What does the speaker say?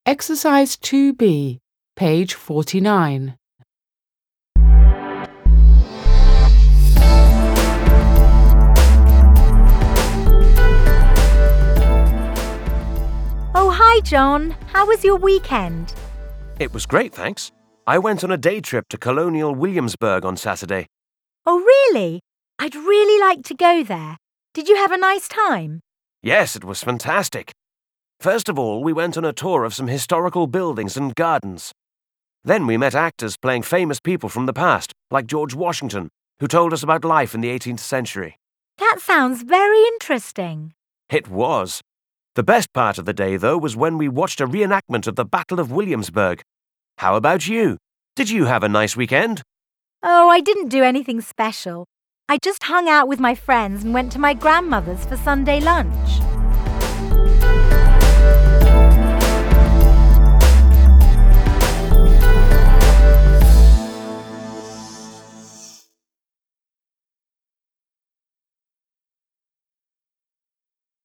Exercise 2B, page 49. Oh, hi, John. How was your weekend? It was great, thanks. I went on a day trip to Colonial Williamsburg on Saturday. Oh, really? I'd really like to go there. Did you have a nice time? Yes, it was fantastic. First of all, we went on a tour of some historical buildings and gardens. Then we met actors playing famous people from the past, like George Washington, who told us about life in the 18th century. That sounds very interesting. It was. The best part of the day, though, was when we watched a reenactment of the Battle of Williamsburg. How about you? Did you have a nice weekend? Oh, I didn't do anything special. I just hung out with my friends and went to my grandmother's for Sunday lunch.